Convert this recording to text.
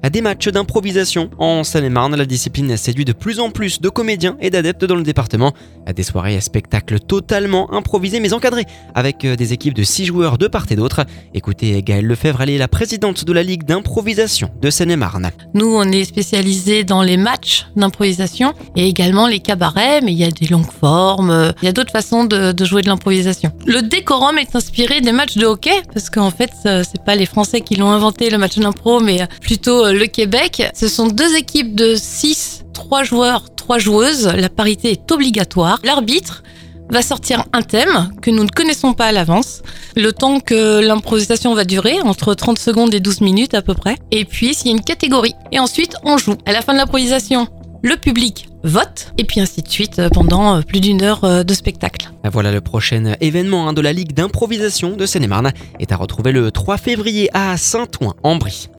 des matchs d'improvisation. En Seine-et-Marne, la discipline séduit de plus en plus de comédiens et d'adeptes dans le département. Des soirées à spectacles totalement improvisés mais encadrés avec des équipes de 6 joueurs de part et d'autre. Écoutez Gaëlle Lefebvre, elle est la présidente de la Ligue d'improvisation de Seine-et-Marne. Nous, on est spécialisés dans les matchs d'improvisation et également les cabarets, mais il y a des longues formes, il y a d'autres façons de jouer de l'improvisation. Le décorum est inspiré des matchs de hockey, parce qu'en fait, c'est pas les Français qui l'ont inventé, le match d'impro, mais plutôt le Québec. Ce sont 2 équipes de 6, 3 joueurs, 3 joueuses. La parité est obligatoire. L'arbitre va sortir un thème que nous ne connaissons pas à l'avance, le temps que l'improvisation va durer, entre 30 secondes et 12 minutes à peu près. Et puis, s'il y a une catégorie. Et ensuite, on joue. À la fin de l'improvisation, le public vote, et puis ainsi de suite pendant plus d'1 heure de spectacle. Voilà, le prochain événement de la Ligue d'improvisation de Seine-et-Marne est à retrouver le 3 février à Saint-Ouen-en-Brie.